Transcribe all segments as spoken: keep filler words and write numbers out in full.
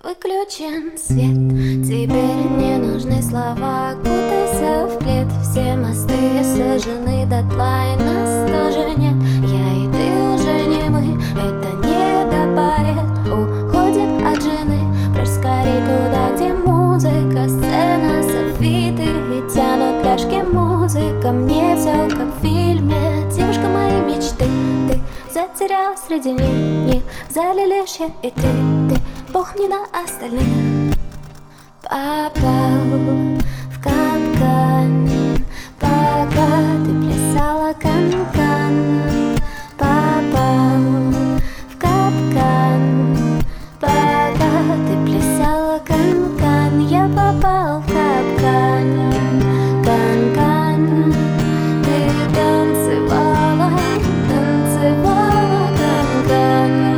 Выключен свет, теперь не нужны слова. Кутайся в плед, все мосты сожжены дотла, и нас тоже нет. Я и ты уже не мы, это не допоэт. Уходит от жены, прочь скорей туда, где музыка, сцена, софиты и тянут пляшки. Музыка, мне все как в фильме. Девушка моей мечты, ты затерялась среди них. В зале лишь я и ты, ты Бог не на остальных. Попал в капкан, пока ты плясала канкан. Попал в капкан, пока ты плясала канкан. Я попал в капкан, канкан. Ты танцевала, танцевала канкан.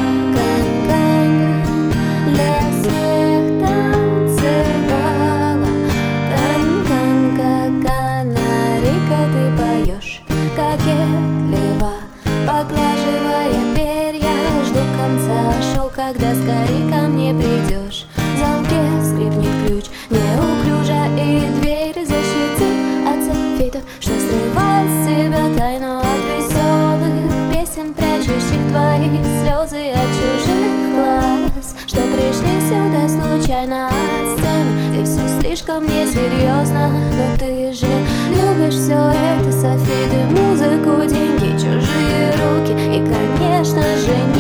Кокетливо поглаживая перья, жду конца шоу, когда скорей ко мне придешь. В замке скрипнет ключ неуклюже, и дверь защитит от софитов, что срывает с себя тайну от веселых песен, прячущих твои слезы от чужих глаз, что пришли сюда случайно от сцены. Ты все слишком несерьезно, но ты же любишь все это, софиты, музыку, деньги, чужие руки и, конечно же, не